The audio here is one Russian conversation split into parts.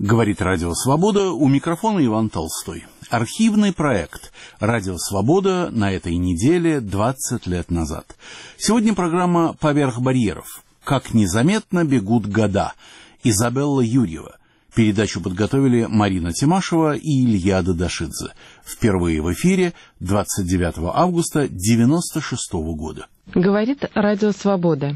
Говорит Радио Свобода, у микрофона Иван Толстой. Архивный проект «Радио Свобода» на этой неделе 20 лет назад. Сегодня программа «Поверх барьеров. Как незаметно бегут года». Изабелла Юрьева. Передачу подготовили Марина Тимашева и Илья Дадашидзе. Впервые в эфире 29 августа 1996 года. Говорит Радио Свобода.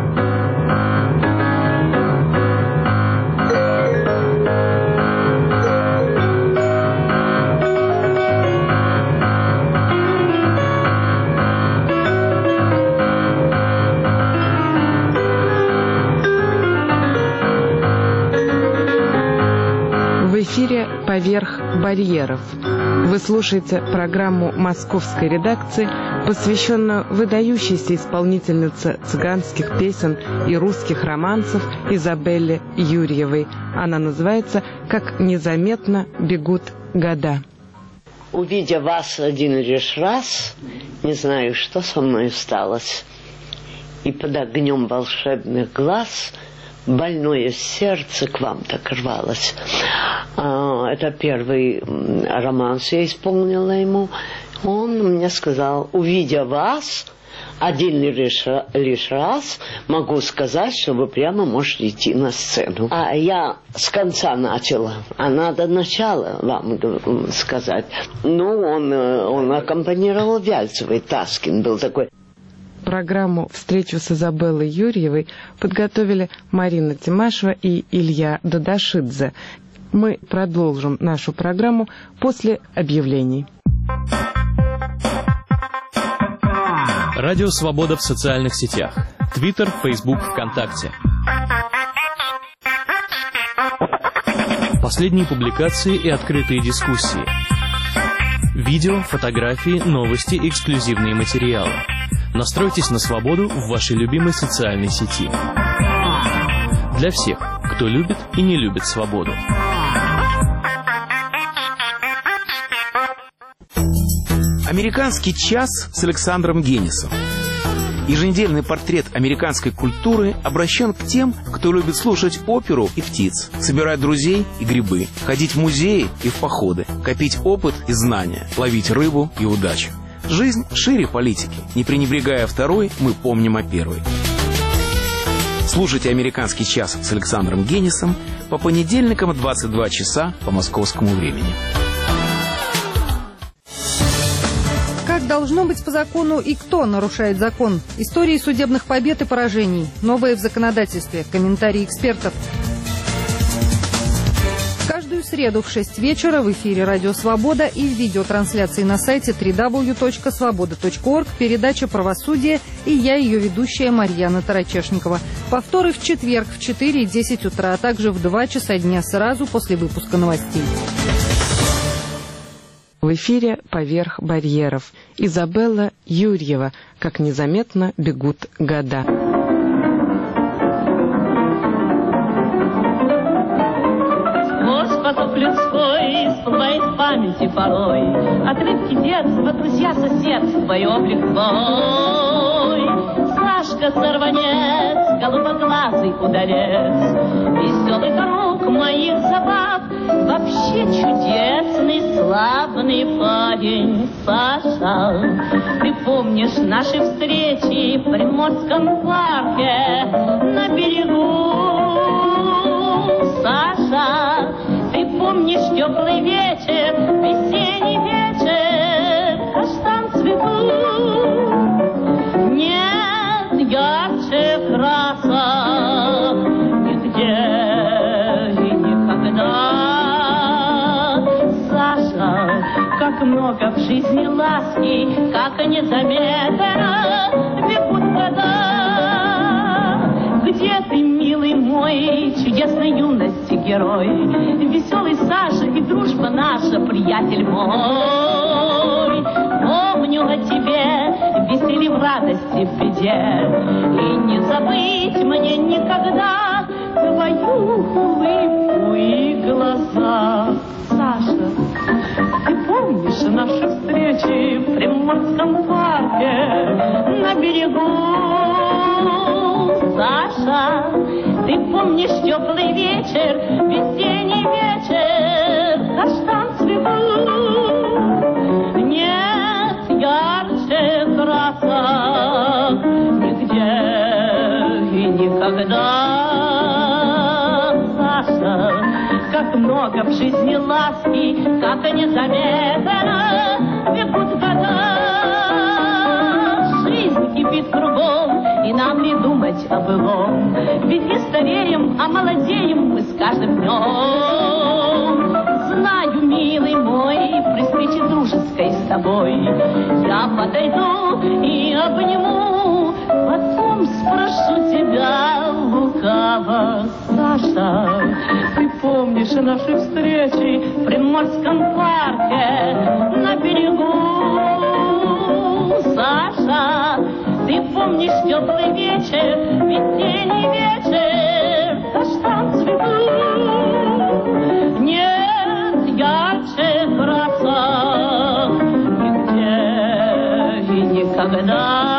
В эфире «Поверх барьеров». Вы слушаете программу московской редакции, посвященную выдающейся исполнительнице цыганских песен и русских романсов Изабелле Юрьевой. Она называется «Как незаметно бегут года». Увидя вас один лишь раз, не знаю, что со мной сталось, и под огнем волшебных глаз больное сердце к вам так рвалось. Это первый романс я исполнила ему. Он мне сказал: увидя вас один лишь раз, могу сказать, что вы прямо можете идти на сцену. А я с конца начала, а надо начало вам сказать. Ну, он аккомпанировал Вяльцевой, Таскин был такой. Программу «Встречу с Изабеллой Юрьевой» подготовили Марина Тимашева и Илья Дадашидзе. Мы продолжим нашу программу после объявлений. Радио «Свобода» в социальных сетях. Твиттер, Фейсбук, ВКонтакте. Последние публикации и открытые дискуссии. Видео, фотографии, новости, эксклюзивные материалы. Настройтесь на свободу в вашей любимой социальной сети. Для всех, кто любит и не любит свободу. Американский час с Александром Генисом. Еженедельный портрет американской культуры обращен к тем, кто любит слушать оперу и птиц, собирать друзей и грибы, ходить в музеи и в походы, копить опыт и знания, ловить рыбу и удачу. Жизнь шире политики. Не пренебрегая второй, мы помним о первой. Слушайте «Американский час» с Александром Генисом по понедельникам в 22 часа по московскому времени. Как должно быть по закону и кто нарушает закон? Истории судебных побед и поражений. Новое в законодательстве. Комментарии экспертов. Каждую среду в 6 вечера в эфире «Радио Свобода» и в видеотрансляции на сайте www.svoboda.org передача «Правосудие» и я, ее ведущая Марьяна Тарачешникова. Повторы в четверг в 4 и 10 утра, а также в 2 часа дня сразу после выпуска новостей. В эфире «Поверх барьеров». Изабелла Юрьева. Как незаметно бегут года. Поток людской всплывает в памяти порой. Отрывки детства, друзья, соседство и облик твой. Сашка сорванец, голубоглазый удалец, веселый друг моих забав, вообще чудесный, славный парень Саша. Ты помнишь наши встречи в Приморском парке на берегу, Саша? Ты помнишь теплый вечер, весенний вечер, каштан цветут? Нет, ярче краса нигде и никогда. Саша, как много в жизни ласки, как незаметно бегут года. Где ты, милый мой, чудесной юности герой? Веселый Саша и дружба наша, приятель мой. Помню о тебе, веселье в радости, в беде, и не забыть мне никогда твою улыбку и глаза. Саша, ты помнишь наши встречи в Приморском парке на берегу? Саша, ты помнишь теплый вечер, весенний вечер? как много в жизни ласки, как незаметно бегут года. Жизнь кипит кругом, и нам ли думать о былом? Ведь не стареем, а молодеем мы с каждым днем. Знаю, милый мой, при встрече дружеской с тобой я подойду и обниму, потом спрошу тебя лукаво: Саша, ты помнишь наши встречи в Приморском парке на берегу? Саша, ты помнишь теплый вечер, весенний вечер, каштан цветут? Нет, ярче красок нигде и никогда.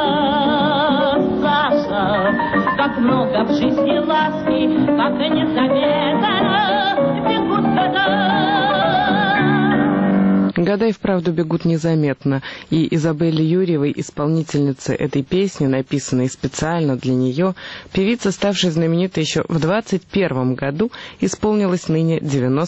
Саша, как много в жизни ласки, как незаметно бегут года. Года и вправду бегут незаметно, и Изабелле Юрьевой, исполнительнице этой песни, написанной специально для нее, певица, ставшая знаменитой еще в 21 году, исполнилось ныне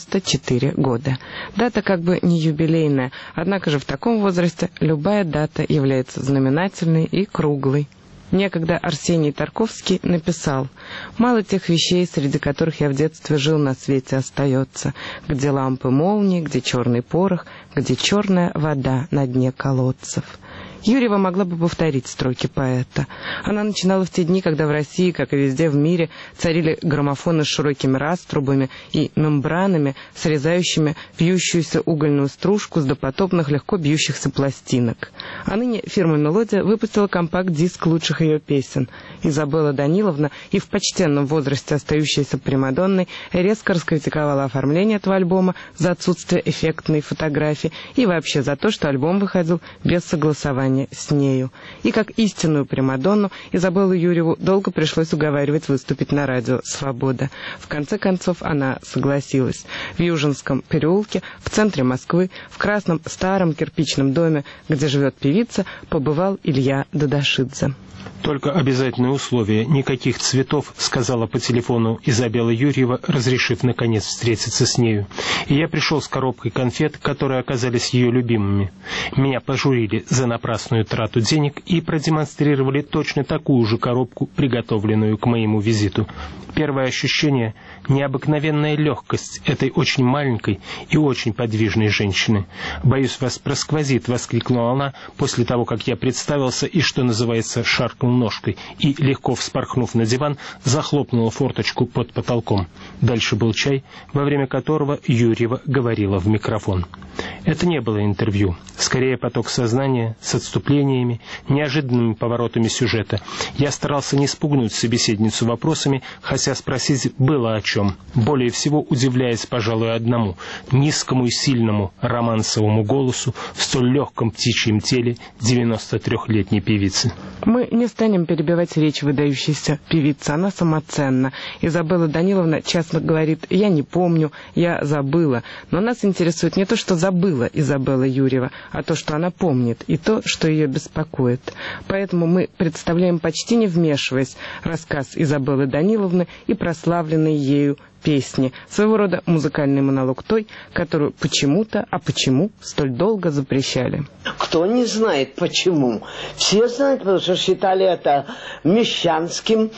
94 года. Дата как бы не юбилейная, однако же в таком возрасте любая дата является знаменательной и круглой. Некогда Арсений Тарковский написал: «Мало тех вещей, среди которых я в детстве жил, на свете остается, где лампы молнии, где черный порох, где черная вода на дне колодцев». Юрьева могла бы повторить строки поэта. Она начинала в те дни, когда в России, как и везде в мире, царили граммофоны с широкими раструбами и мембранами, срезающими вьющуюся угольную стружку с допотопных легко бьющихся пластинок. А ныне фирма «Мелодия» выпустила компакт-диск лучших ее песен. Изабелла Даниловна, и в почтенном возрасте остающаяся примадонной, резко раскритиковала оформление этого альбома за отсутствие эффектной фотографии и вообще за то, что альбом выходил без согласования с нею. И как истинную примадонну Изабеллу Юрьеву долго пришлось уговаривать выступить на радио «Свобода». В конце концов она согласилась. В Южинском переулке, в центре Москвы, в красном старом кирпичном доме, где живет певица, побывал Илья Дадашидзе. «Только обязательное условие: никаких цветов», — сказала по телефону Изабелла Юрьева, разрешив наконец встретиться с нею. И я пришел с коробкой конфет, которые оказались ее любимыми. Меня пожурили за напрасную трату денег и продемонстрировали точно такую же коробку, приготовленную к моему визиту. Первое ощущение — необыкновенная легкость этой очень маленькой и очень подвижной женщины. «Боюсь, вас просквозит», — воскликнула она после того, как я представился и, что называется, шаркнул ножкой, и, легко вспорхнув на диван, захлопнула форточку под потолком. Дальше был чай, во время которого Юрьева говорила в микрофон. Это не было интервью, скорее поток сознания с отступлениями, неожиданными поворотами сюжета. Я старался не спугнуть собеседницу вопросами, хотя спросить было о чем, более всего удивляясь, пожалуй, одному — низкому и сильному романсовому голосу в столь легком птичьем теле 93-летней певицы. Мы не станем перебивать речь выдающейся певицы, она самоценна. Изабелла Даниловна часто говорит: «Я не помню, я забыла». Но нас интересует не то, что забыла Изабелла Юрьева, а то, что она помнит, и то, что ее беспокоит. Поэтому мы представляем, почти не вмешиваясь, рассказ Изабеллы Даниловны и прославленные ею песни, своего рода музыкальный монолог той, которую почему-то, а почему, столь долго запрещали. Кто не знает почему? Все знают, потому что считали это мещанским,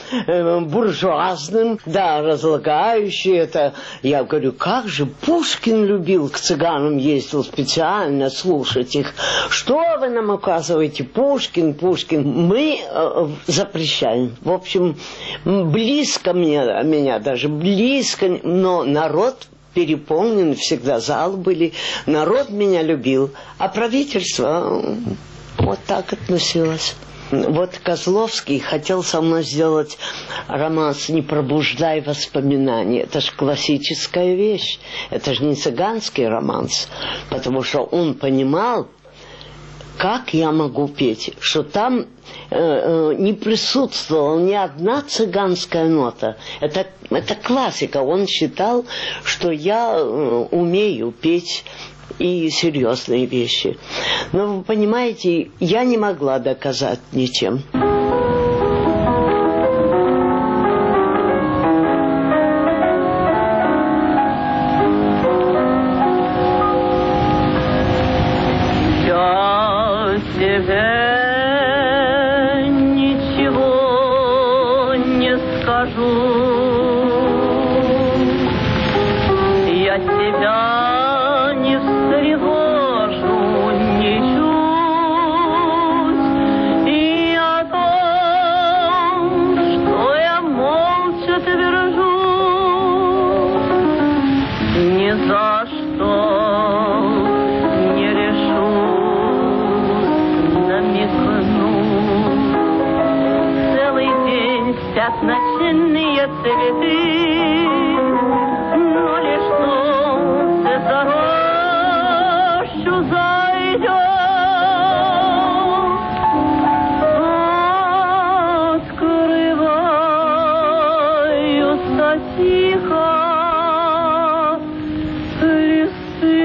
буржуазным, да, разлагающим это. Я говорю, как же Пушкин любил, к цыганам ездил специально слушать их. Что вы нам указываете? Пушкин, Пушкин. Мы запрещаем. В общем, близко меня даже близко, но народ переполнен, всегда зал были, народ меня любил, а правительство вот так относилось. Вот Козловский хотел со мной сделать романс «Не пробуждай воспоминания». Это же классическая вещь, это же не цыганский романс, потому что он понимал, как я могу петь, что там не присутствовала ни одна цыганская нота. Это классика. Он считал, что я умею петь и серьезные вещи. Но вы понимаете, я не могла доказать ничем. ни за что не решусь намекнуть. Целый день спят ночные цветы, но лишь солнце за рощу зайдет. Тихо листы,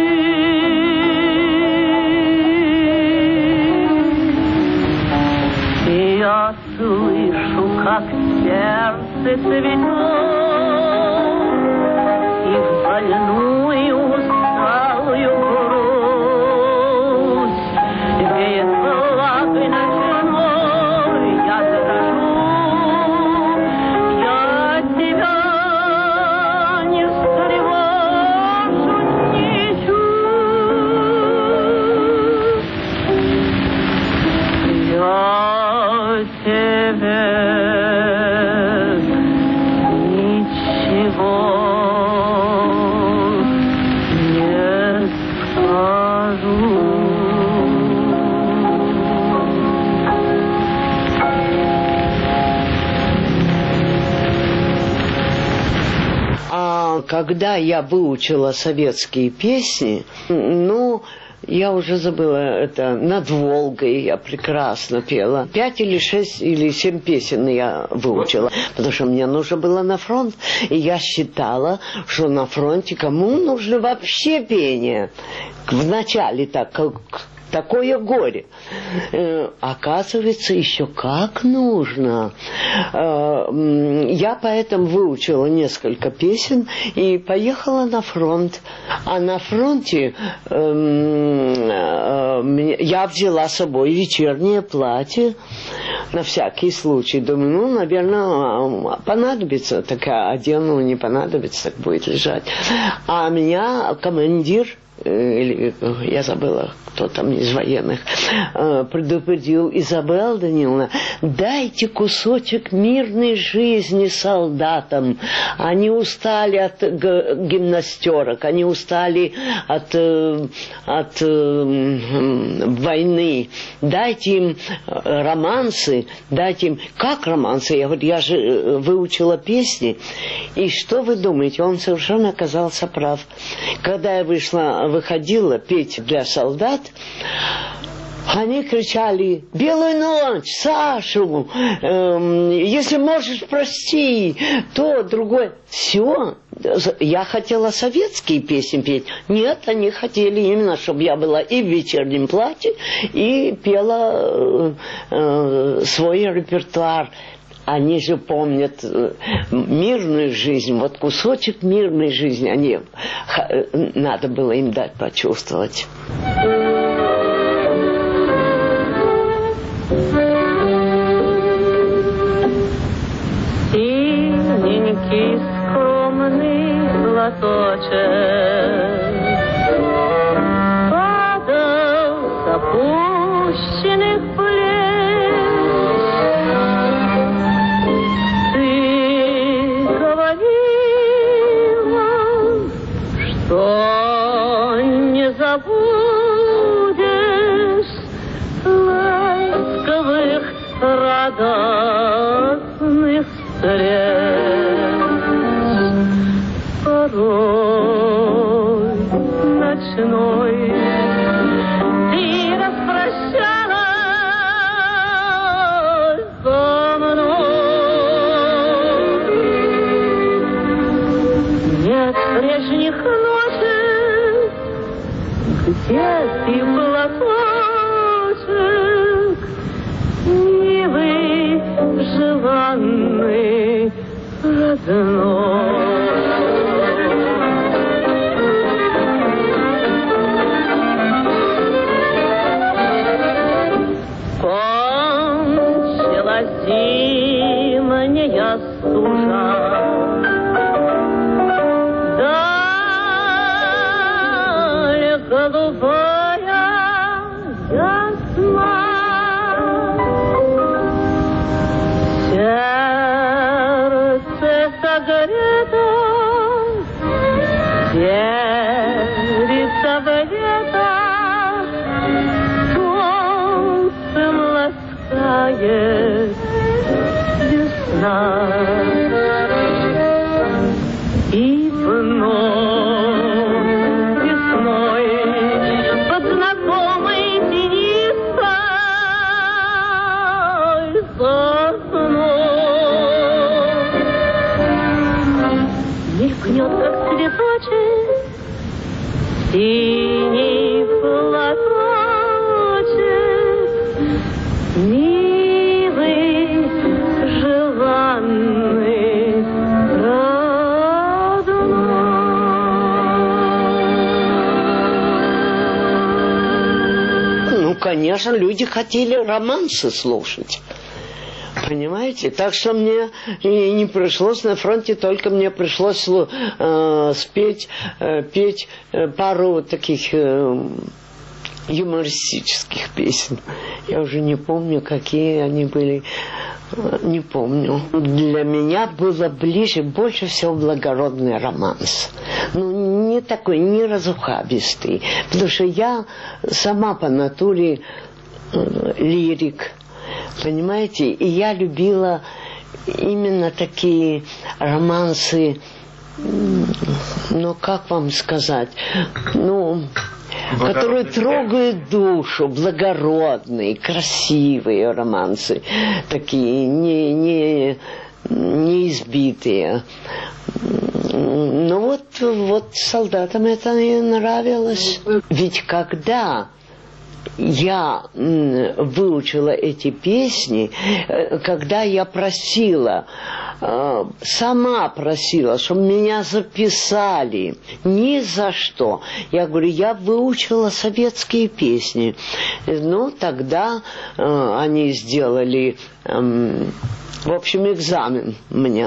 и я слышу, как сердце цветет, и в больную усталую грудь веет влагой ночной. Я дрожу, я тебя Когда я выучила советские песни, я уже забыла это, «Над Волгой» я прекрасно пела. 5 или 6 или 7 песен я выучила, потому что мне нужно было на фронт. И я считала, что на фронте кому нужно вообще пение? Вначале такое горе. Оказывается, еще как нужно. Я поэтому выучила несколько песен и поехала на фронт. А на фронте я взяла с собой вечернее платье на всякий случай. Думаю, наверное, понадобится. Так я одену, не понадобится, так будет лежать. А меня командир, я забыла, кто там из военных, предупредил: Изабелла Даниловна, дайте кусочек мирной жизни солдатам. Они устали от гимнастерок, они устали от войны. Дайте им романсы, дайте им... Как романсы? Я говорю, я же выучила песни. И что вы думаете? Он совершенно оказался прав. Когда я выходила петь для солдат, они кричали: «Белую ночь, Сашу, если можешь, прости», то, другое. Все. Я хотела советские песни петь. Нет, они хотели именно, чтобы я была и в вечернем платье, и пела свой репертуар. Они же помнят мирную жизнь, вот кусочек мирной жизни надо было им дать почувствовать. Синенький скромный платочек падал с опущенных плеч. Ты говорила, что не забудешь ласковых радостных встреч. Порой ночной ты распрощалась со мной. Нет прежних ночей, где ты платочек милый, желанный, родной. Кончилась зимняя стужа, даль голубая ясна. Сердце согрето тает весна. И вновь весной под знакомой тенистой сосной мелькнет, как цветочек, синий платочек, милый, желанный, родной. Ну, конечно, люди хотели романсы слушать. Понимаете? Так что мне и не пришлось на фронте, только мне пришлось петь пару таких юмористических песен. Я уже не помню, какие они были. Не помню. Для меня было ближе, больше всего благородный романс. Ну, не такой, не разухабистый. Потому что я сама по натуре лирик. Понимаете? И я любила именно такие романсы, ну, как вам сказать, ну, которые трогают душу, благородные, красивые романсы, такие, не избитые. Ну, вот солдатам это и нравилось. Ведь когда я выучила эти песни, когда я просила, сама просила, чтобы меня записали, ни за что. Я говорю, я выучила советские песни. Ну, тогда они сделали, в общем, экзамен мне.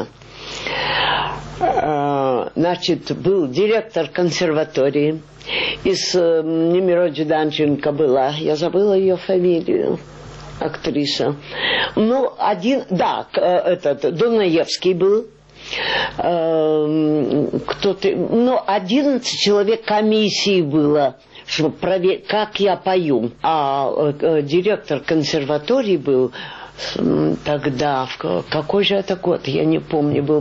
Значит, был директор консерватории. Из Немироджи Данченко была, я забыла ее фамилию, актриса. Ну, Дунаевский был. Кто-то, ну, 11 человек комиссии было, чтобы проверить, как я пою. А директор консерватории был тогда, какой же это год, я не помню, был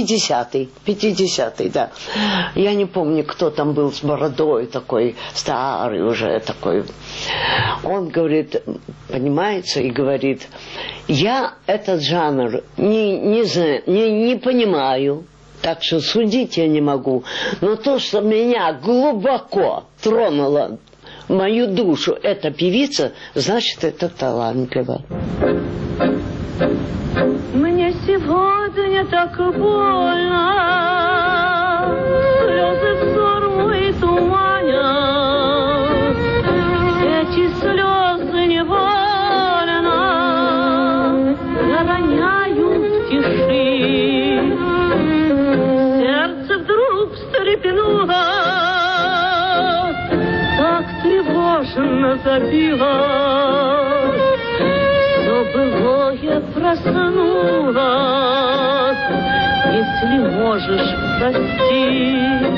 50-й, да. Я не помню, кто там был с бородой такой, старый уже такой. Он говорит, понимаете, и говорит, я этот жанр не понимаю, так что судить я не могу. Но то, что меня глубоко тронуло, мою душу, эта певица, значит, это талантливо. Мне сегодня так больно, слезы взор мой туманят, эти слезы невольно я роняю в тиши. Сердце вдруг встрепенуло, так тревожно забилось. Былое проснулось, если можешь простить.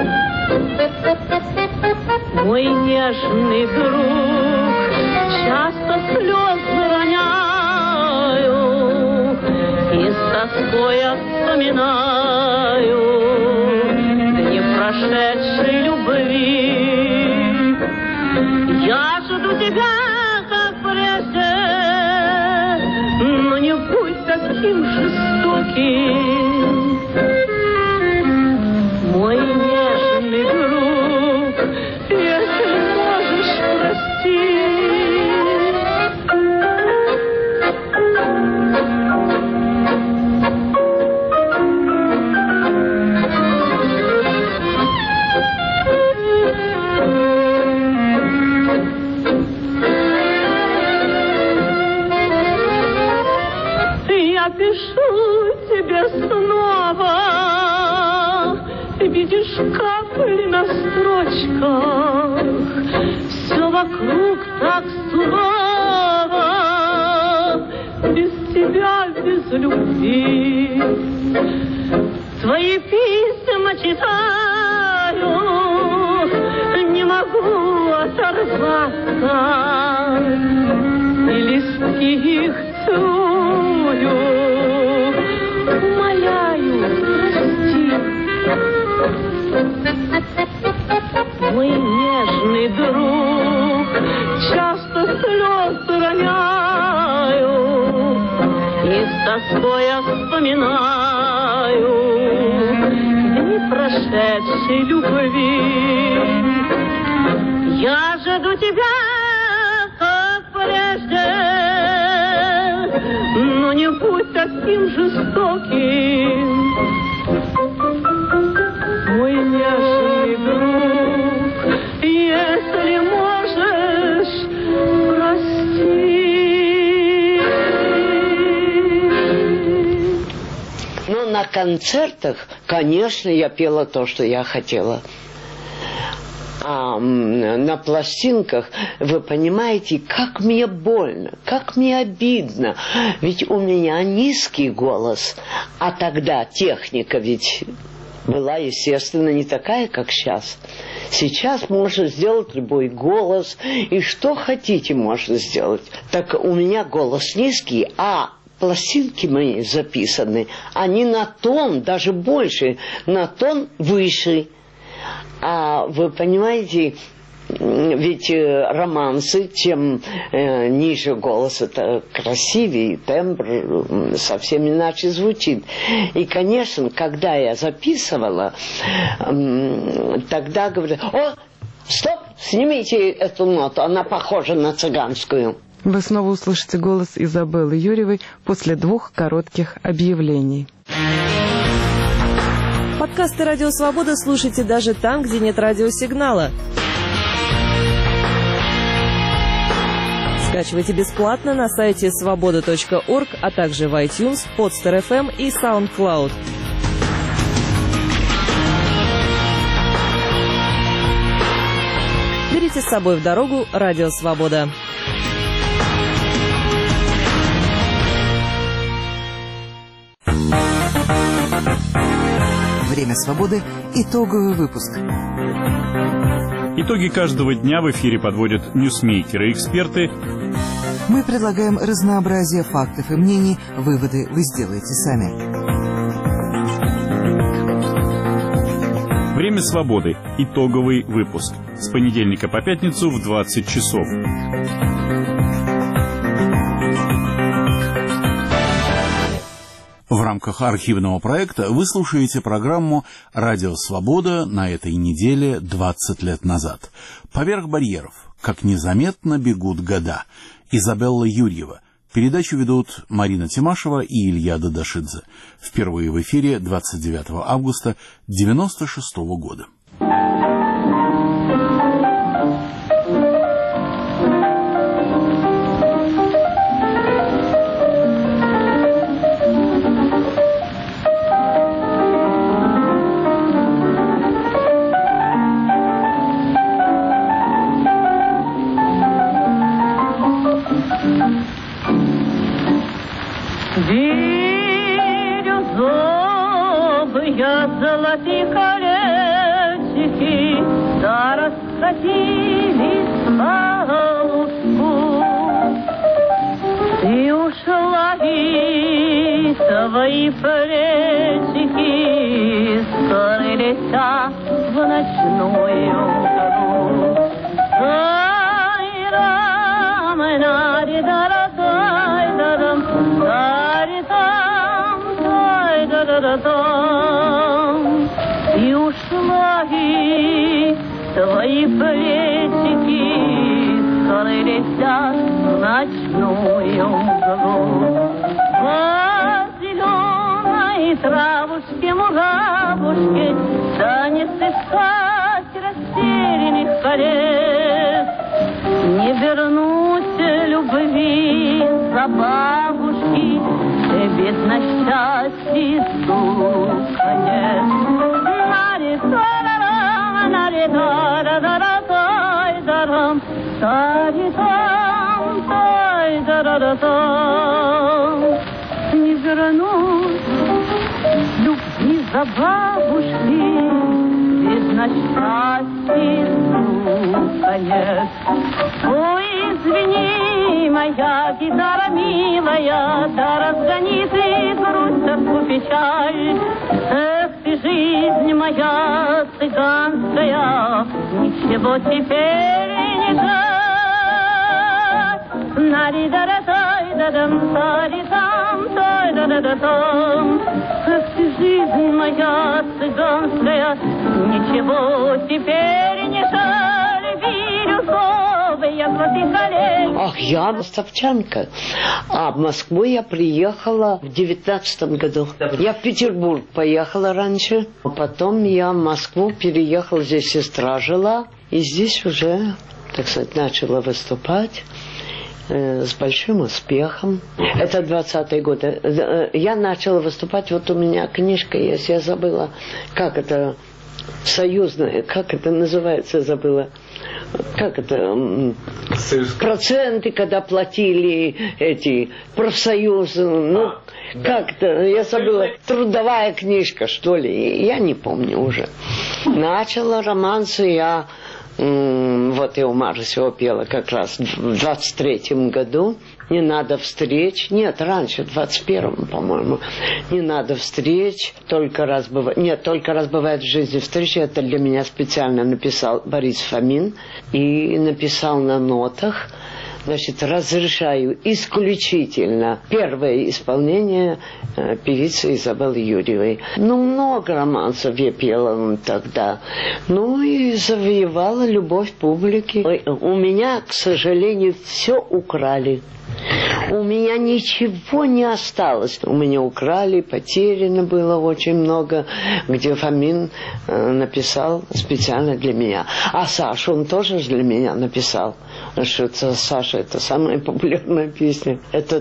Мой нежный друг, часто слезы роняю и с тоской вспоминаю дни прошедшей любви. Я жду тебя, как прежде, но не будь таким жестоким, мой нежный друг, если можешь простить. Я пишу тебе снова, видишь капли на строчках, все вокруг так сурово, без тебя, без любви. Твои письма читаю, не могу оторваться, и листки их стоя вспоминаю дни прошедшей любви. Я жду тебя, как прежде, но не будь таким жестоким, мой нежный друг, если можешь, прости. Ну, на концертах, конечно, я пела то, что я хотела. А на пластинках, вы понимаете, как мне больно, как мне обидно. Ведь у меня низкий голос, а тогда техника ведь была, естественно, не такая, как сейчас. Сейчас можно сделать любой голос, и что хотите можно сделать. Так у меня голос низкий, а пластинки мои записаны, они на тон, даже больше, на тон выше. А вы понимаете, ведь романсы, чем ниже голос, это красивее, тембр совсем иначе звучит. И, конечно, когда я записывала, тогда говорят: о, стоп, снимите эту ноту, она похожа на цыганскую. Вы снова услышите голос Изабеллы Юрьевой после 2 коротких объявлений. Подкасты «Радио Свобода» слушайте даже там, где нет радиосигнала. Скачивайте бесплатно на сайте svoboda.org, а также в iTunes, Podster FM и SoundCloud. Берите с собой в дорогу «Радио Свобода». Время свободы. Итоговый выпуск. Итоги каждого дня в эфире подводят ньюсмейкеры и эксперты. Мы предлагаем разнообразие фактов и мнений. Выводы вы сделаете сами. Время свободы. Итоговый выпуск. С понедельника по пятницу в 20 часов. В рамках архивного проекта вы слушаете программу «Радио Свобода» на этой неделе 20 лет назад. «Поверх барьеров. Как незаметно бегут года». Изабелла Юрьева. Передачу ведут Марина Тимашева и Илья Дадашидзе. Впервые в эфире 29 августа 1996 года. Золотые колесики, да раскатились по лугу. Ты ушла, и твои плечики скрылись в ночную гору. И ушла, и твои плечики скрылись в ночную мглу. По зеленой травушке, муравушке станет искать растерянных колес. Не вернусь любви за бабушки, бедно счастье конец. Не вернусь любви за бабушки, бедно счастье конец. Ой, извини, моя гитара милая, да разгони ты грусть, тоску, печаль. Эх ты, жизнь моя цыганская, ничего теперь не жаль. Эх ты, жизнь моя цыганская, ничего теперь не жаль, бирюзовые золотых колей. Ах, я ростовчанка. А в Москву я приехала в 19-м году. Я в Петербург поехала раньше. Потом я в Москву переехала, здесь сестра жила. И здесь уже, так сказать, начала выступать с большим успехом. Это 20-е годы. Я начала выступать, вот у меня книжка есть, я забыла, как это, союзная, как это называется, я забыла. Как это? Проценты, когда платили эти профсоюзы, ну, как-то, я забыла, трудовая книжка, что ли, я не помню уже. Начала романсы я, вот я у Марсио пела как раз в 23-м году. Не надо встреч. Нет, раньше, в 21-м, по-моему. Не надо встреч. Только раз бывает. Нет, только раз бывает в жизни встречи. Это для меня специально написал Борис Фомин. И написал на нотах. Значит, разрешаю исключительно первое исполнение певицы Изабеллы Юрьевой. Ну, много романсов я пела тогда. Ну, и завоевала любовь публики. У меня, к сожалению, все украли. У меня ничего не осталось. У меня украли, потеряно было очень много, где Фомин написал специально для меня. А Саша, он тоже для меня написал. Что это, Саша, это самая популярная песня. Это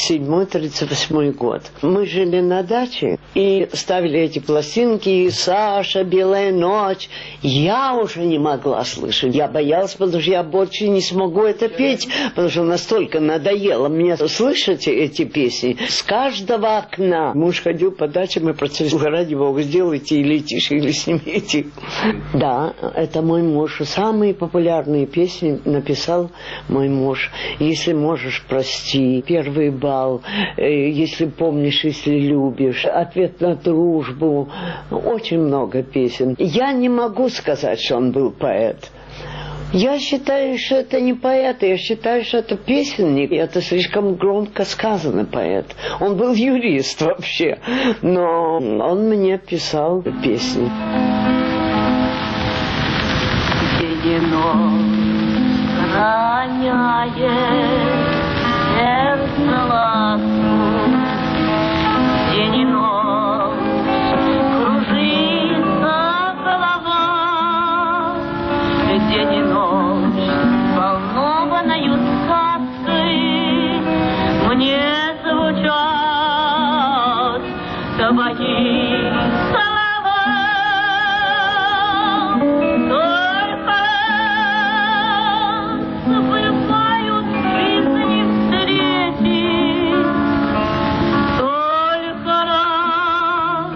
37-38 год. Мы жили на даче и ставили эти пластинки. И Саша, Белая ночь. Я уже не могла слышать. Я боялась, потому что я больше не смогу это петь, потому что настолько надоело мне слышать эти песни. С каждого окна. Муж ходил по дачам и просил: ради Бога, сделайте или тише, или снимите. Да, это мой муж. Самые популярные песни написал мой муж. Если можешь, прости. Первый бал. Если помнишь, если любишь. Ответ на дружбу. Очень много песен. Я не могу сказать, что он был поэт. Я считаю, что это не поэт, я считаю, что это песенник. Это слишком громко сказано, поэт. Он был юрист вообще, но он мне писал песни. День и ночь волнованою сказкой мне звучат твои слова. Только бывают в жизни встречи, только раз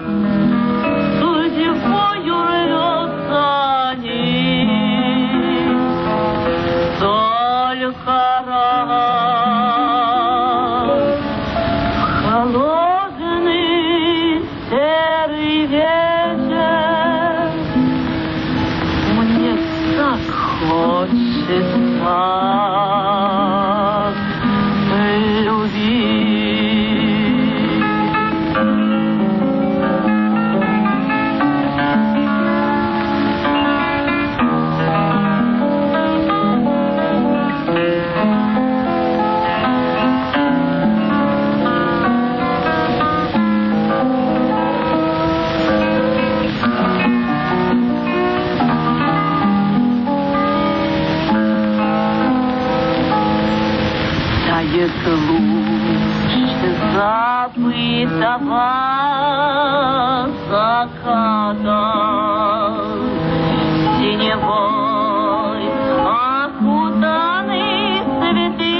судьбою рвется только раз. Холодный серый вечер, мне так хочется любить. Тает луч забытого заката, синевой окутанный цветы.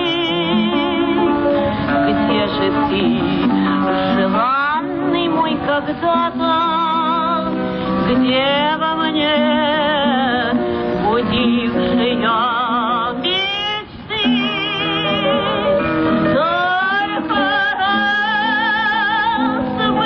Где же ты, желанный мой когда-то? Где во мне будившая мечты? Только раз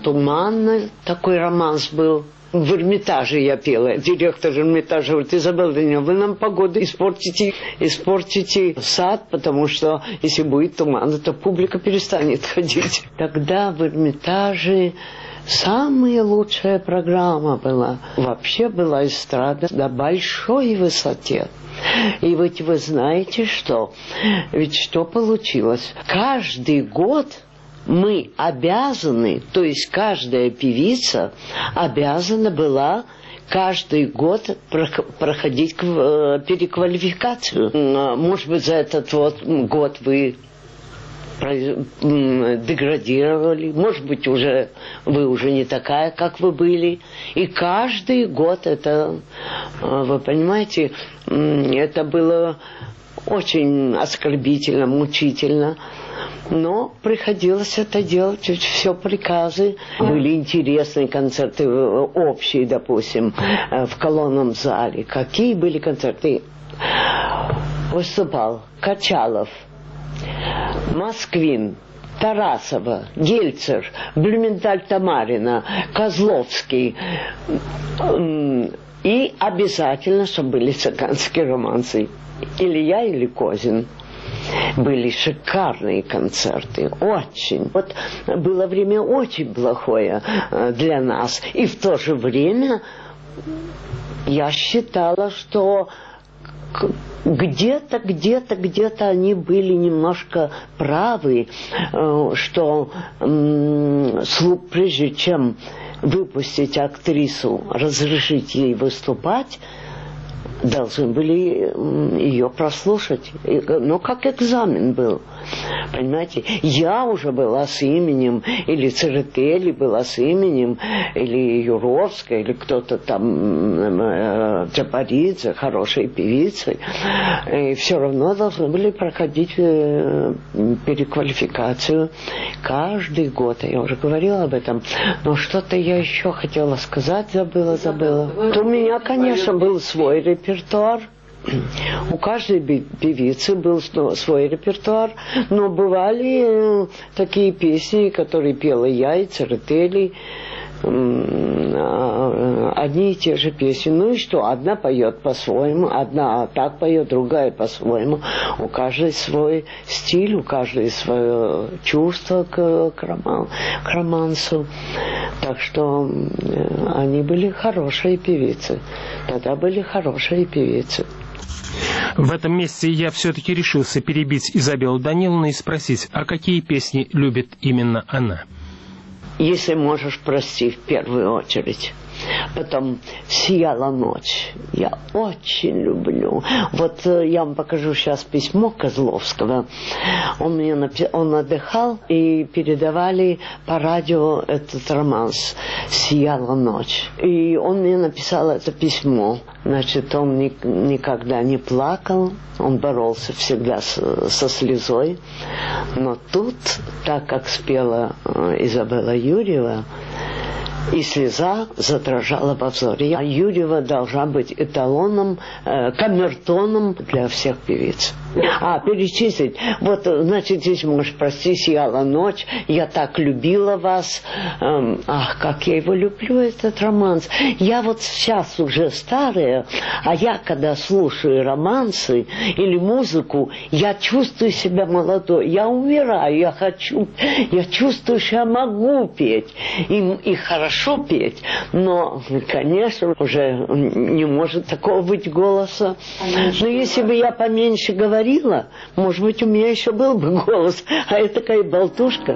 «Туманный» такой романс был. В Эрмитаже я пела. Директор Эрмитажа говорит: Изабелла Даниловна, вы нам погоду испортите сад, потому что если будет туман, то публика перестанет ходить. Тогда в Эрмитаже самая лучшая программа была. Вообще была эстрада на большой высоте. И ведь вы знаете, что? Ведь что получилось? Каждый год мы обязаны, то есть каждая певица обязана была каждый год проходить переквалификацию. Может быть, за этот год вы деградировали, может быть, вы уже не такая, как вы были. И каждый год это, вы понимаете, это было очень оскорбительно, мучительно. Но приходилось это делать, все приказы. Были интересные концерты, общие, допустим, в колонном зале. Какие были концерты? Выступал Качалов, Москвин, Тарасова, Гельцер, Блюменталь-Тамарина, Козловский. И обязательно, чтобы были цыганские романсы. Илья или Козин. Были шикарные концерты, очень. Вот было время очень плохое для нас. И в то же время я считала, что где-то они были немножко правы, что прежде чем выпустить актрису, разрешить ей выступать, должны были ее прослушать. Ну, как экзамен был. Понимаете? Я уже была с именем, или Церетели была с именем, или Юровская, или кто-то там, Джапаридзе, хорошей певицей. И все равно должны были проходить переквалификацию каждый год. Я уже говорила об этом. Но что-то я еще хотела сказать, забыла. У меня, конечно, был свой репертуар. У каждой певицы был свой репертуар, но бывали такие песни, которые пела я и Церетели, одни и те же песни. Ну и что? Одна поет по-своему, одна так поет, другая по-своему. У каждой свой стиль, у каждой свое чувство к романсу. Так что они были хорошие певицы. Тогда были хорошие певицы. В этом месте я все-таки решился перебить Изабеллу Даниловну и спросить, а какие песни любит именно она? Если можешь, прости, в первую очередь. Потом «Сияла ночь». Я очень люблю. Вот я вам покажу сейчас письмо Козловского. Он отдыхал, и передавали по радио этот романс «Сияла ночь». И он мне написал это письмо. Значит, он никогда не плакал, он боролся всегда со слезой. Но тут, так как спела Изабелла Юрьева, и слеза задрожала во взоре. А Юрьева должна быть эталоном, камертоном для всех певиц. Перечислить. Вот, значит, здесь можешь прости, «Сияла ночь», «Я так любила вас». Как я его люблю, этот романс. Я вот сейчас уже старая, а я, когда слушаю романсы или музыку, я чувствую себя молодой. Я умираю, я чувствую, что я могу петь. И хорошо петь. Но, конечно, уже не может такого быть голоса. Но если бы я поменьше говорила, может быть, у меня еще был бы голос. А я такая болтушка.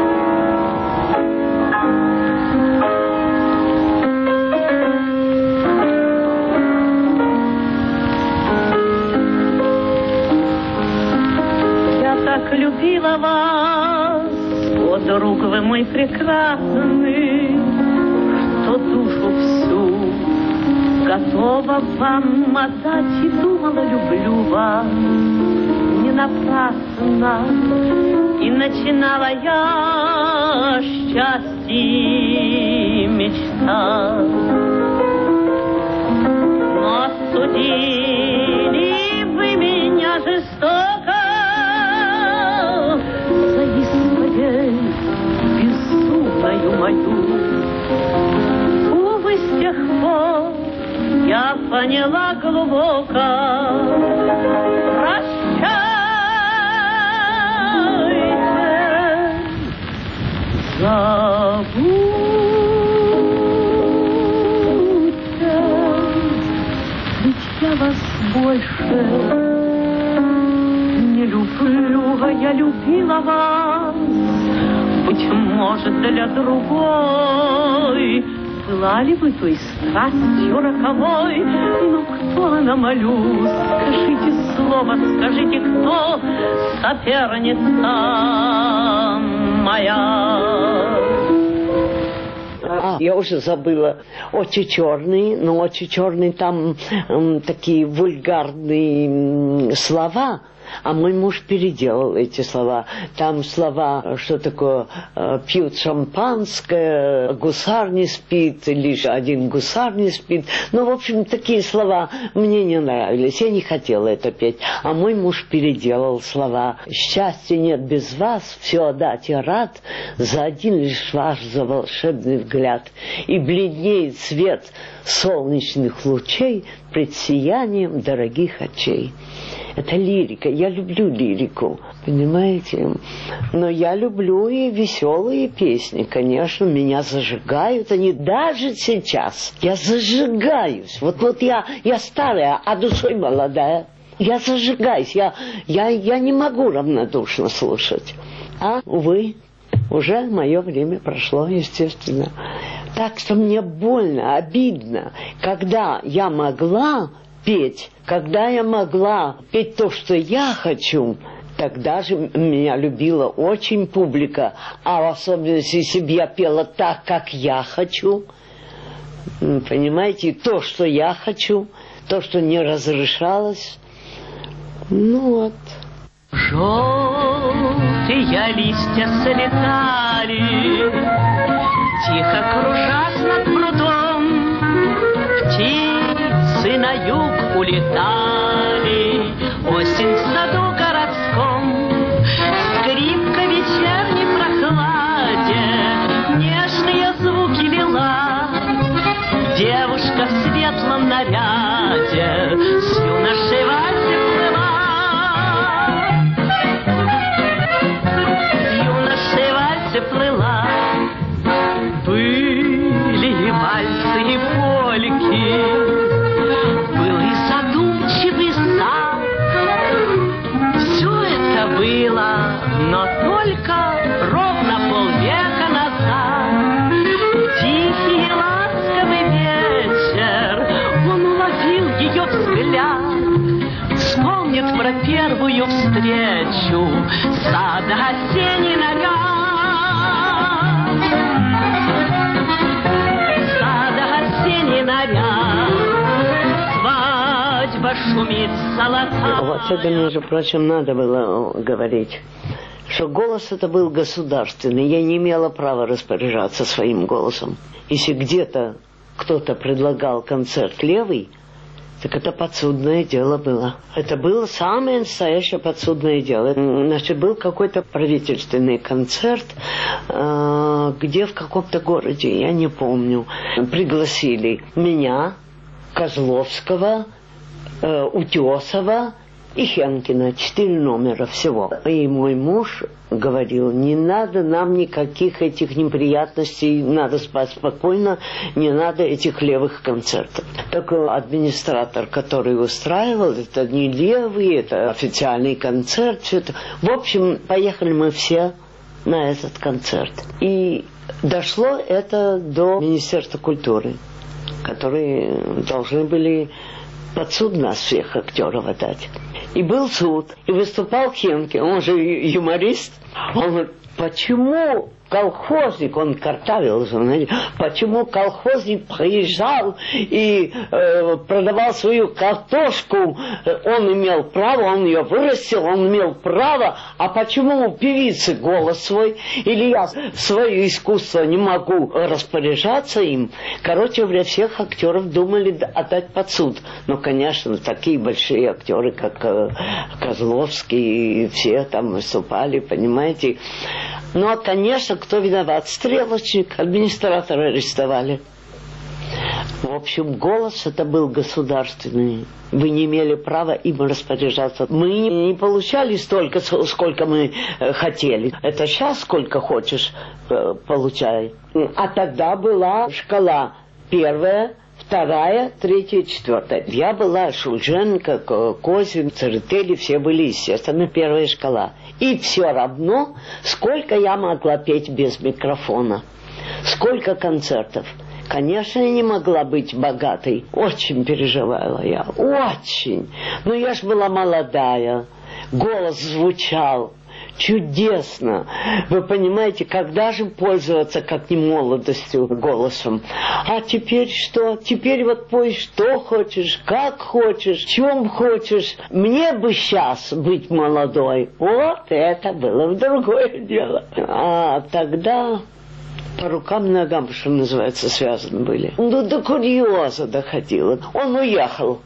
Я так любила вас, о, друг вы мой прекрасный, что душу всю готова вам отдать, и думала, люблю вас не напрасно, и начинала я счастье мечтать. Но судили вы меня жестоко за исповедь безумную мою. я любила вас, быть может, для другой. Была ли вы той страстью роковой? Ну, кто она, молю? Скажите слово, скажите, кто соперница моя? Я уже забыла. «Очи черные», но «Очи черные» там такие вульгарные слова. А мой муж переделал эти слова. Там слова, что такое, пьют шампанское, гусар не спит, лишь один гусар не спит. Ну, в общем, такие слова мне не нравились. Я не хотела это петь. А мой муж переделал слова. «Счастья нет без вас, все отдать я рад, за один лишь ваш, за волшебный взгляд. И бледнеет свет солнечных лучей пред сиянием дорогих очей». Это лирика. Я люблю лирику, понимаете? Но я люблю и веселые песни, конечно. Меня зажигают они даже сейчас. Я зажигаюсь. Вот я старая, а душой молодая. Я зажигаюсь. Я не могу равнодушно слушать. А, увы, уже мое время прошло, естественно. Так что мне больно, обидно, когда я могла петь, когда я могла петь то, что я хочу, тогда же меня любила очень публика, а в особенности, если бы я пела так, как я хочу, понимаете, то, что я хочу, то, что не разрешалось, ну вот. Желтые листья слетали, тихо кружась над прудом, птицы на юг улетали, осень в саду городском, скрипка в вечерней прохладе нежные звуки лила, девушка в светлом наряде с юношей вальсе плыла, с юношей вальсе плыла. Были и вальсы, и польки, был и задумчивый сад. Все это было, но только ровно полвека назад. Тихий и ласковый вечер, он уловил ее взгляд, вспомнит про первую встречу сада осенний наряд. Свадьба шумит золота. Вот это, между прочим, надо было говорить, что голос это был государственный. Я не имела права распоряжаться своим голосом. Если где-то кто-то предлагал концерт левый, так это подсудное дело было. Это было самое настоящее подсудное дело. Значит, был какой-то правительственный концерт, где в каком-то городе, я не помню, пригласили меня, Козловского, Утесова и Хенкина. 4 номера всего. И мой муж говорил, не надо нам никаких этих неприятностей, надо спать спокойно, не надо этих левых концертов. Такой администратор, который устраивал, это не левый, это официальный концерт, все это. В общем, поехали мы все на этот концерт. И дошло это до Министерства культуры, которые должны были под суд нас всех актеров отдать. И был суд, и выступал Хенкин, он же юморист. Он говорит, почему колхозник, он картавил, почему колхозник приезжал и продавал свою картошку, он имел право, он ее вырастил, он имел право, а почему у певицы голос свой, или я свое искусство не могу распоряжаться им? Короче говоря, всех актеров думали отдать под суд. Но, конечно, такие большие актеры, как Козловский, и все там выступали, понимаете. Ну, а, конечно, кто виноват? Стрелочник, администратора арестовали. В общем, голос это был государственный. Вы не имели права им распоряжаться. Мы не получали столько, сколько мы хотели. Это сейчас сколько хочешь получай. А тогда была шкала 1, 2, 3, 4. Я была Шульженко, Козин, Церетели, все были, естественно, первая шкала. И все равно, сколько я могла петь без микрофона. Сколько концертов. Конечно, я не могла быть богатой. Очень переживала я. Очень. Но я ж была молодая. Голос звучал чудесно. Вы понимаете, когда же пользоваться, как не молодостью, голосом? А теперь что? Теперь вот пой, что хочешь, как хочешь, чем хочешь. Мне бы сейчас быть молодой. Вот это было в другое дело. А тогда... по рукам и ногам, что называется, связаны были. Ну, до курьеза доходило. Он уехал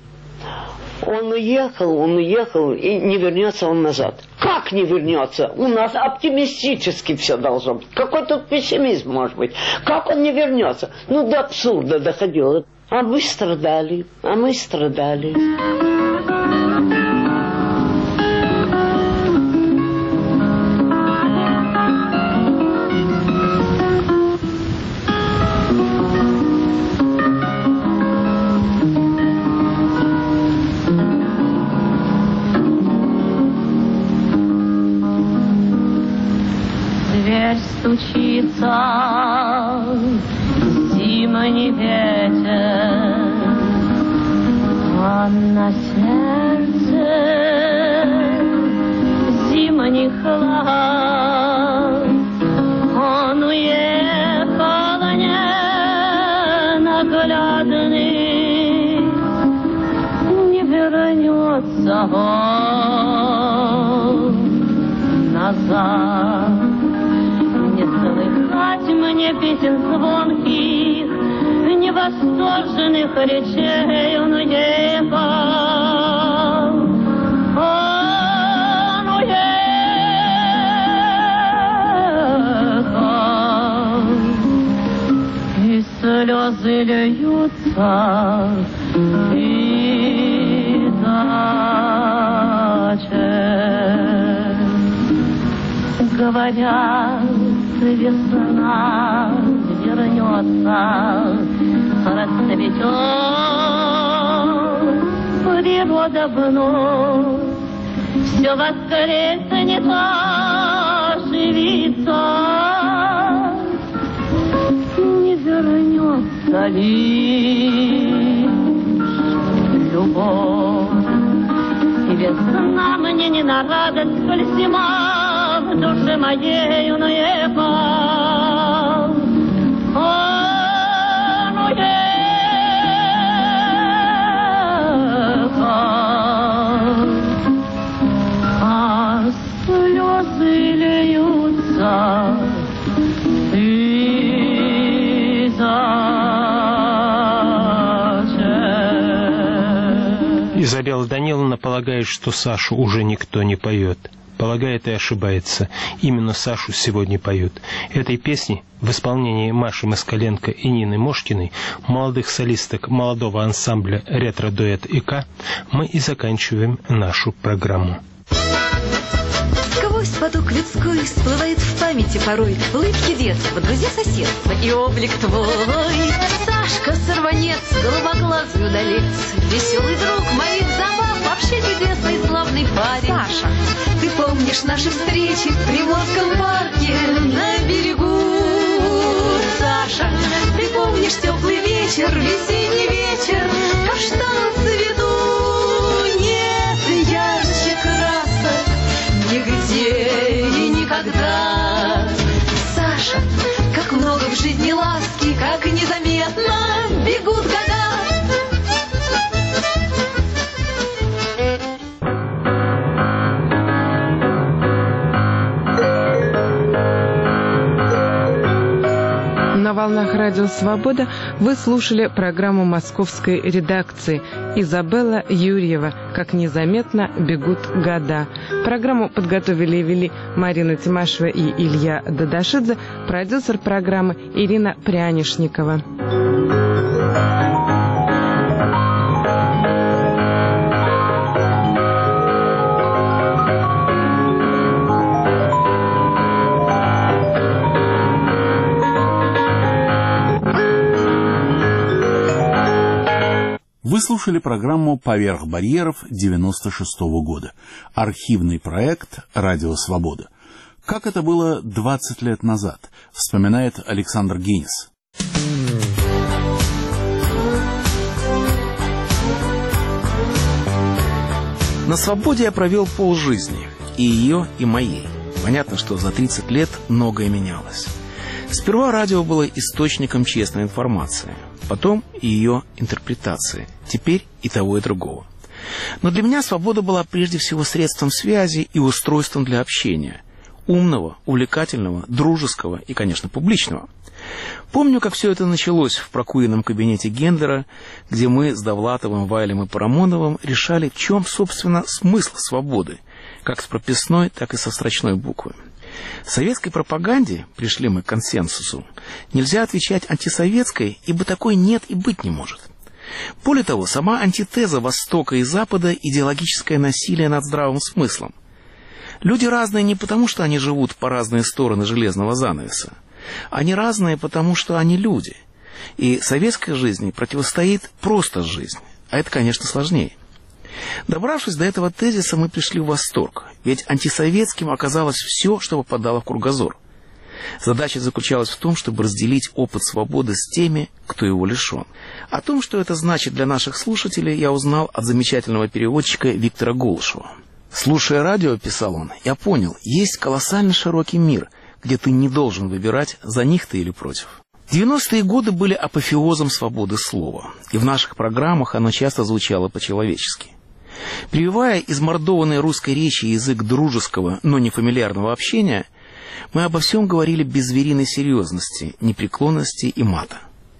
и не вернется он назад. Как не вернется? У нас оптимистически все должно быть. Какой тут пессимизм может быть? Как он не вернется? Ну, до абсурда доходило. А мы страдали. Стучится зимний ветер, а на сердце зимний хлад. Он уехал ненаглядный, не вернется он назад. Мне песен звонких, невосторженных речей он уехал. Он уехал. И слезы льются, и плачет. Говорят, весна вернется, расцветет природа вновь, все воскреснет, оживится, не вернется лишь любовь. И весна мне не на радость, коль зима в душе моей он уехал. Он уехал. А слезы льются и зачем. Изабелла Даниловна полагает, что Сашу уже никто не поет. Полагает и ошибается. Именно Сашу сегодня поют. Этой песни в исполнении Маши Москаленко и Нины Мошкиной, молодых солисток молодого ансамбля «Ретро-дуэт ИК», мы и заканчиваем нашу программу. Сквозь поток людской всплывает в памяти порой улыбки детства, друзья соседства и облик твой. Сашка сорванец, голубоглазый удалец, веселый друг моих забав, вообще чудесный славный парень. Саша, ты помнишь наши встречи в Приморском парке на берегу? Саша, ты помнишь теплый вечер, весенний вечер, каштан в цвету? Нет ярче красок нигде и никогда. Саша, как много в жизни ласки, как незаметно бегут года. На волнах радио «Свобода» вы слушали программу московской редакции «Изабелла Юрьева. Как незаметно бегут года». Программу подготовили и вели Марина Тимашева и Илья Дадашидзе, продюсер программы Ирина Прянишникова. Вы слушали программу «Поверх барьеров» 96-го года. Архивный проект «Радио Свобода». Как это было 20 лет назад, вспоминает Александр Генис. На свободе я провел полжизни, и ее, и моей. Понятно, что за 30 лет многое менялось. Сперва радио было источником честной информации, потом ее интерпретации, теперь и того, и другого. Но для меня свобода была прежде всего средством связи и устройством для общения. Умного, увлекательного, дружеского и, конечно, публичного. Помню, как все это началось в прокуренном кабинете Гендера, где мы с Довлатовым, Вайлем и Парамоновым решали, в чем, собственно, смысл свободы, как с прописной, так и со строчной буквы. В советской пропаганде, пришли мы к консенсусу, нельзя отвечать антисоветской, ибо такой нет и быть не может. Более того, сама антитеза Востока и Запада – идеологическое насилие над здравым смыслом. Люди разные не потому, что они живут по разные стороны железного занавеса. Они разные, потому что они люди. И советской жизни противостоит просто жизнь. А это, конечно, сложнее. Добравшись до этого тезиса, мы пришли в восторг. Ведь антисоветским оказалось все, что попадало в кругозор. Задача заключалась в том, чтобы разделить опыт свободы с теми, кто его лишен. О том, что это значит для наших слушателей, я узнал от замечательного переводчика Виктора Голышева. «Слушая радио, — писал он, — я понял, есть колоссально широкий мир, где ты не должен выбирать, за них ты или против». 90-е годы были апофеозом свободы слова, и в наших программах оно часто звучало по-человечески. Прививая измордованной русской речи язык дружеского, но не фамильярного общения, мы обо всем говорили без звериной серьезности, непреклонности и мата.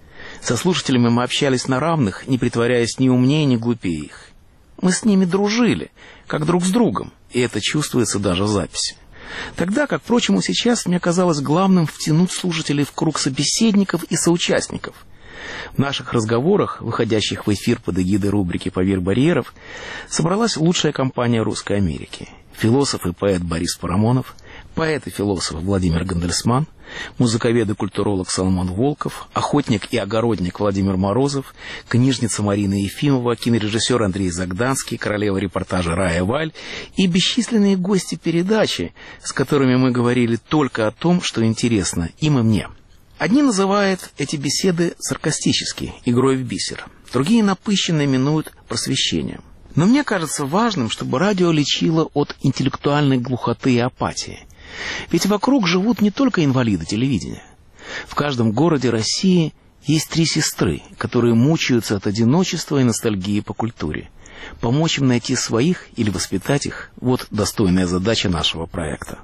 Со слушателями мы общались на равных, не притворяясь ни умнее, ни глупее их. Мы с ними дружили, как друг с другом, и это чувствуется даже в записи. Тогда, как, впрочем, и сейчас, мне казалось главным втянуть слушателей в круг собеседников и соучастников. В наших разговорах, выходящих в эфир под эгидой рубрики «Поверх барьеров», собралась лучшая компания Русской Америки. Философ и поэт Борис Парамонов, поэт и философ Владимир Гандельсман, музыковед и культуролог Соломон Волков, охотник и огородник Владимир Морозов, книжница Марина Ефимова, кинорежиссер Андрей Загданский, королева репортажа Рая Валь и бесчисленные гости передачи, с которыми мы говорили только о том, что интересно им и мне. Одни называют эти беседы саркастически, игрой в бисер, другие напыщенно именуют просвещением. Но мне кажется важным, чтобы радио лечило от интеллектуальной глухоты и апатии. Ведь вокруг живут не только инвалиды телевидения. В каждом городе России есть 3 сестры, которые мучаются от одиночества и ностальгии по культуре. Помочь им найти своих или воспитать их – вот достойная задача нашего проекта.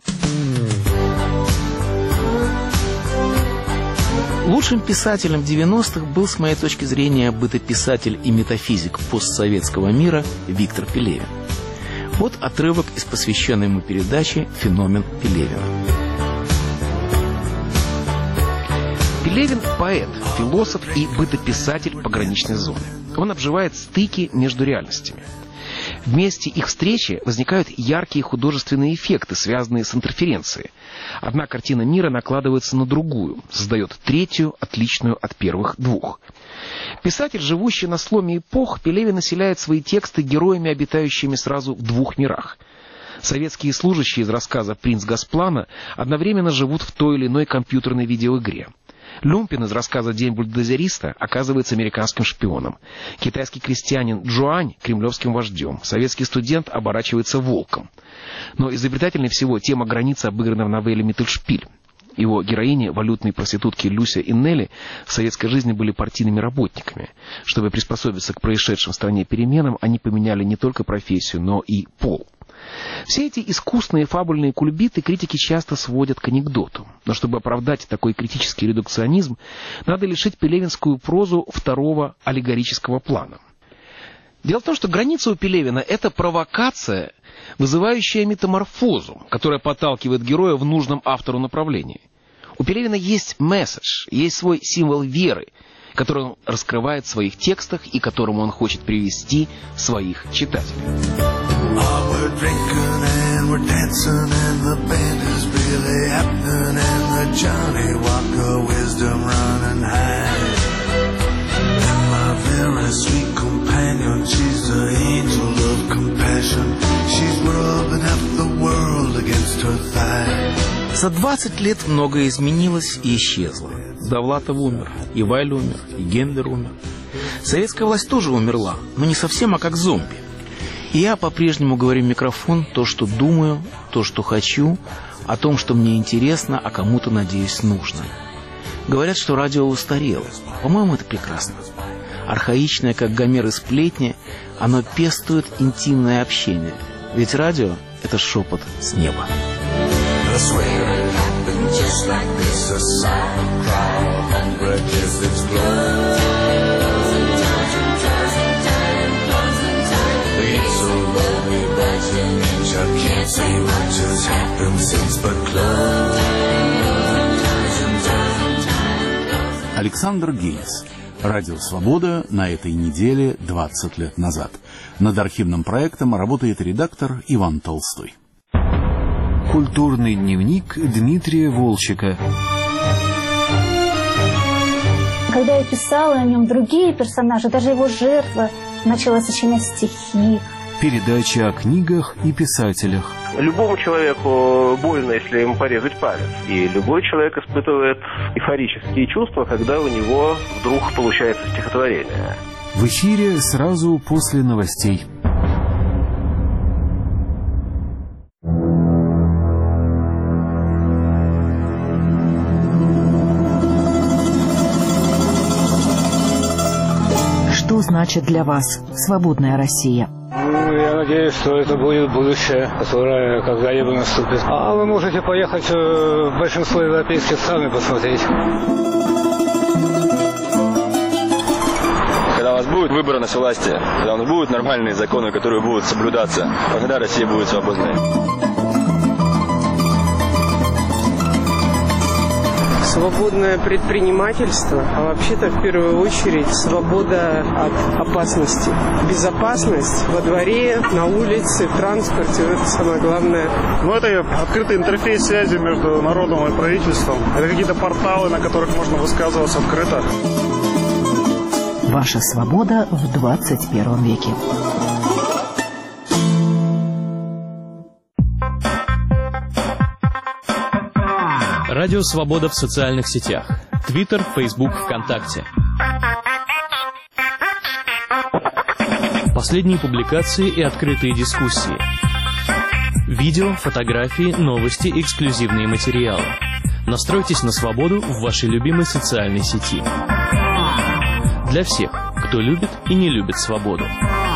Лучшим писателем 90-х был, с моей точки зрения, бытописатель и метафизик постсоветского мира Виктор Пелевин. Вот отрывок из посвященной ему передачи «Феномен Пелевина». Пелевин – поэт, философ и бытописатель пограничной зоны. Он обживает стыки между реальностями. В месте их встречи возникают яркие художественные эффекты, связанные с интерференцией. Одна картина мира накладывается на другую, создает третью, отличную от первых 2. Писатель, живущий на сломе эпох, Пелевин населяет свои тексты героями, обитающими сразу в 2 мирах. Советские служащие из рассказа «Принц Госплана» одновременно живут в той или иной компьютерной видеоигре. Люмпин из рассказа «День бульдозериста» оказывается американским шпионом. Китайский крестьянин Джуань – кремлевским вождем. Советский студент оборачивается волком. Но изобретательнее всего тема границы обыграна в новелле «Миттельшпиль». Его героини, валютные проститутки Люся и Нелли, в советской жизни были партийными работниками. Чтобы приспособиться к происшедшим в стране переменам, они поменяли не только профессию, но и пол. Все эти искусные фабульные кульбиты критики часто сводят к анекдоту. Но чтобы оправдать такой критический редукционизм, надо лишить пелевинскую прозу 2-го аллегорического плана. Дело в том, что граница у Пелевина – это провокация, вызывающая метаморфозу, которая подталкивает героя в нужном автору направлении. У Пелевина есть месседж, есть свой символ веры, который он раскрывает в своих текстах и к которому он хочет привести своих читателей. За 20 лет многое изменилось и исчезло. Довлатов умер, и Вайль умер, и Гендер умер. Советская власть тоже умерла, но не совсем, а как зомби. И я по-прежнему говорю в микрофон то, что думаю, то, что хочу, о том, что мне интересно, а кому-то, надеюсь, нужно. Говорят, что радио устарело. По-моему, это прекрасно. Архаичное, как Гомер и сплетни, оно пестует интимное общение. Ведь радио — это шепот с неба. Александр Гейнс. Радио «Свобода» на этой неделе 20 лет назад. Над архивным проектом работает редактор Иван Толстой. Культурный дневник Дмитрия Волчека. Когда я писала о нем, другие персонажи, даже его жертва, начала сочинять стихи. Передача о книгах и писателях. Любому человеку больно, если ему порезать палец. И любой человек испытывает эйфорические чувства, когда у него вдруг получается стихотворение. В эфире сразу после новостей. Что значит для вас свободная Россия? Я надеюсь, что это будет будущее, которое когда-либо наступит. А вы можете поехать в большинство европейских стран и посмотреть. Когда у нас будет выборность власти, когда у нас будут нормальные законы, которые будут соблюдаться, тогда Россия будет свободной. Свободное предпринимательство, а вообще-то в первую очередь свобода от опасности. Безопасность во дворе, на улице, в транспорте, это самое главное. Ну, это открытый интерфейс связи между народом и правительством. Это какие-то порталы, на которых можно высказываться открыто. Ваша свобода в 21 веке. Радио «Свобода» в социальных сетях. Твиттер, Фейсбук, ВКонтакте. Последние публикации и открытые дискуссии. Видео, фотографии, новости, эксклюзивные материалы. Настройтесь на свободу в вашей любимой социальной сети. Для всех, кто любит и не любит свободу.